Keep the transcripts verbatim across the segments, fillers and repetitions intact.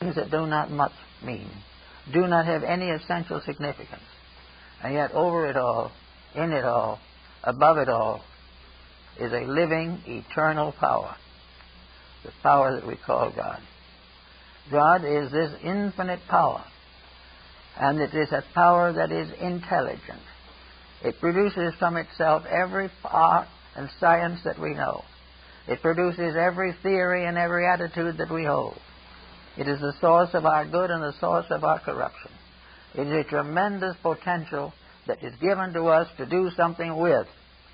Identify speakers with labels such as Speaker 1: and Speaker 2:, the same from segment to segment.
Speaker 1: things that do not much mean, do not have any essential significance. And yet over it all, in it all, above it all, is a living, eternal power, the power that we call God. God is this infinite power, and it is a power that is intelligent. It produces from itself every art and science that we know. It produces every theory and every attitude that we hold. It is the source of our good and the source of our corruption. It is a tremendous potential that is given to us to do something with.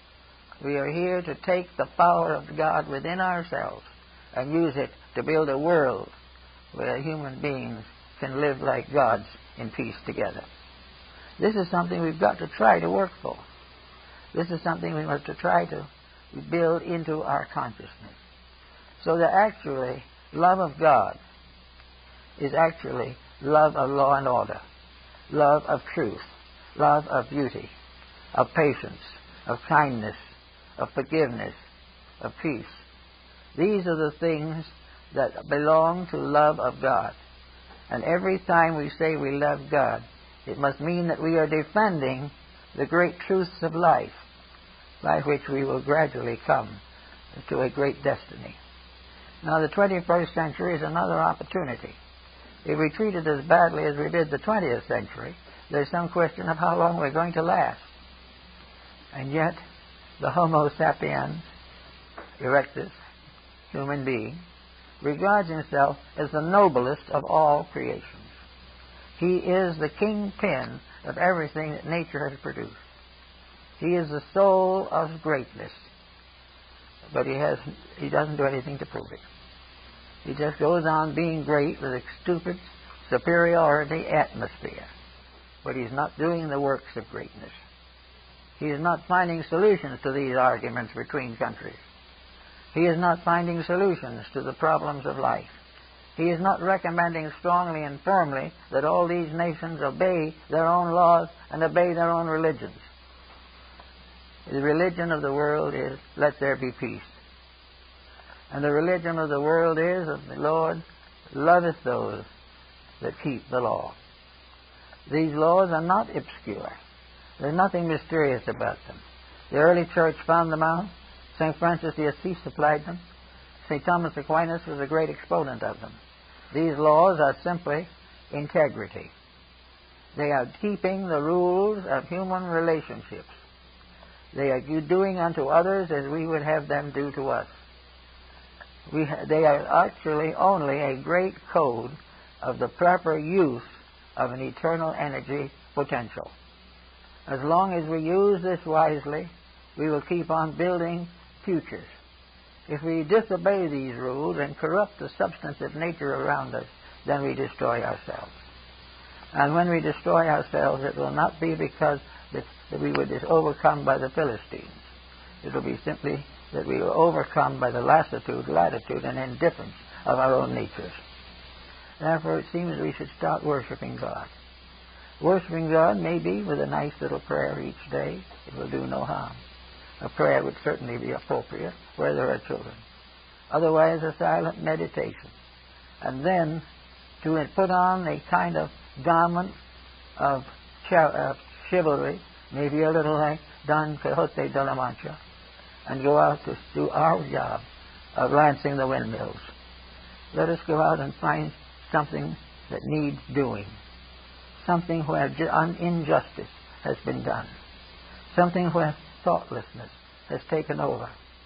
Speaker 1: We are here to take the power of God within ourselves and use it to build a world where human beings can live like gods in peace together. This is something we've got to try to work for. This is something we must try to build into our consciousness. So that actually love of God is actually love of law and order, love of truth, love of beauty, of patience, of kindness, of forgiveness, of peace. These are the things that belong to love of God. And every time we say we love God, it must mean that we are defending the great truths of life by which we will gradually come to a great destiny. Now, the twenty-first century is another opportunity. If we treat it as badly as we did the twentieth century, there's some question of how long we're going to last. And yet, the Homo sapiens erectus, human being, regards himself as the noblest of all creations. He is the kingpin of everything that nature has produced. He is the soul of greatness, but he has he doesn't do anything to prove it. He just goes on being great with a stupid superiority atmosphere, but he's not doing the works of greatness. He is not finding solutions to these arguments between countries. He is not finding solutions to the problems of life. He is not recommending strongly and firmly that all these nations obey their own laws and obey their own religions. The religion of the world is, let there be peace. And the religion of the world is, of the Lord loveth those that keep the law. These laws are not obscure. There's nothing mysterious about them. The early church found them out. Saint Francis de Assisi applied them. Saint Thomas Aquinas was a great exponent of them. These laws are simply integrity. They are keeping the rules of human relationships. They are doing unto others as we would have them do to us. We ha- they are actually only a great code of the proper use of an eternal energy potential. As long as we use this wisely, we will keep on building futures. If we disobey these rules and corrupt the substance of nature around us, then we destroy ourselves. And when we destroy ourselves, it will not be because that, that we were just overcome by the Philistines. It will be simply that we were overcome by the lassitude, latitude, and indifference of our own natures. Therefore, it seems we should start worshiping God. Worshiping God may be with a nice little prayer each day. It will do no harm. A prayer would certainly be appropriate where there are children. Otherwise, a silent meditation. And then to put on a kind of garment of chivalry, maybe a little like Don Quixote de la Mancha, and go out to do our job of lancing the windmills. Let us go out and find something that needs doing, something where injustice has been done, something where thoughtlessness has taken over.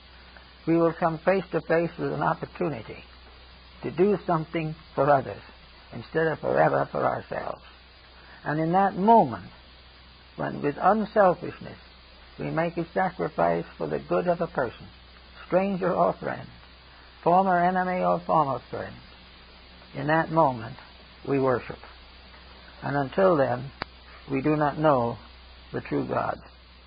Speaker 1: We will come face to face with an opportunity to do something for others instead of forever for ourselves. And in that moment, when with unselfishness we make a sacrifice for the good of a person, stranger or friend, former enemy or former friend, in that moment we worship. And until then, we do not know the true God.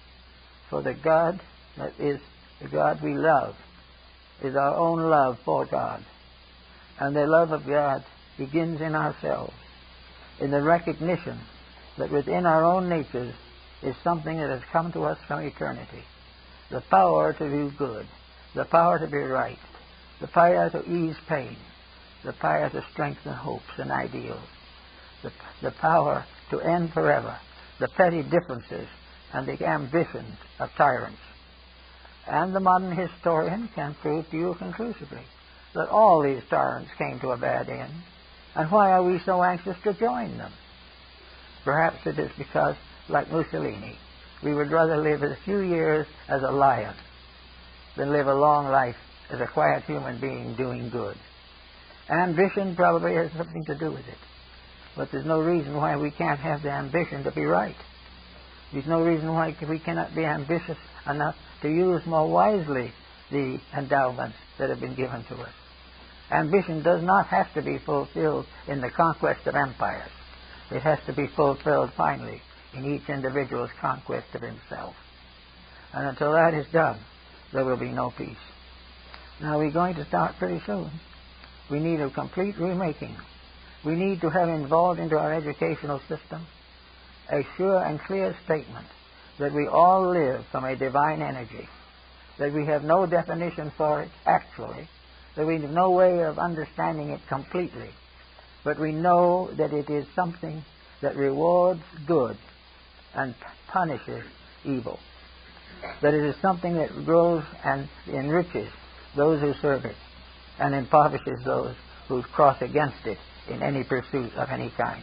Speaker 1: For the God that is the God we love is our own love for God. And the love of God begins in ourselves, in the recognition that within our own natures is something that has come to us from eternity. The power to do good, the power to be right, the power to ease pain, the power to strengthen hopes and ideals, the, the power to end forever the petty differences and the ambitions of tyrants. And the modern historian can prove to you conclusively that all these tyrants came to a bad end. And why are we so anxious to join them? Perhaps it is because, like Mussolini, we would rather live a few years as a lion than live a long life as a quiet human being doing good. Ambition probably has something to do with it. But there's no reason why we can't have the ambition to be right. There's no reason why we cannot be ambitious enough to use more wisely the endowments that have been given to us. Ambition does not have to be fulfilled in the conquest of empires. It has to be fulfilled finally in each individual's conquest of himself. And until that is done, there will be no peace. Now we're going to start pretty soon. We need a complete remaking. We need to have involved into our educational system a sure and clear statement that we all live from a divine energy, that we have no definition for it actually, that we have no way of understanding it completely, but we know that it is something that rewards good and punishes evil, that it is something that grows and enriches those who serve it and impoverishes those who cross against it in any pursuit of any kind.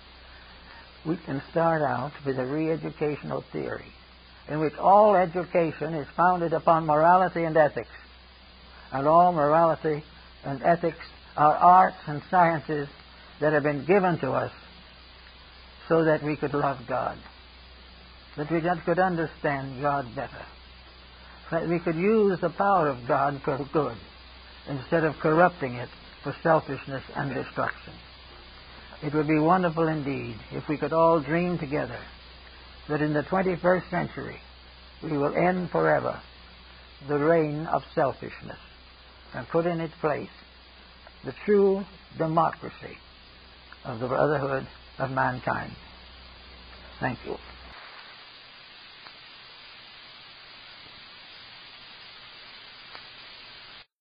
Speaker 1: We can start out with a re-educational theory in which all education is founded upon morality and ethics. And all morality and ethics are arts and sciences that have been given to us so that we could love God, that we could understand God better, that we could use the power of God for good instead of corrupting it for selfishness and destruction. It would be wonderful indeed if we could all dream together that in the twenty-first century we will end forever the reign of selfishness and put in its place the true democracy of the brotherhood of mankind. Thank you.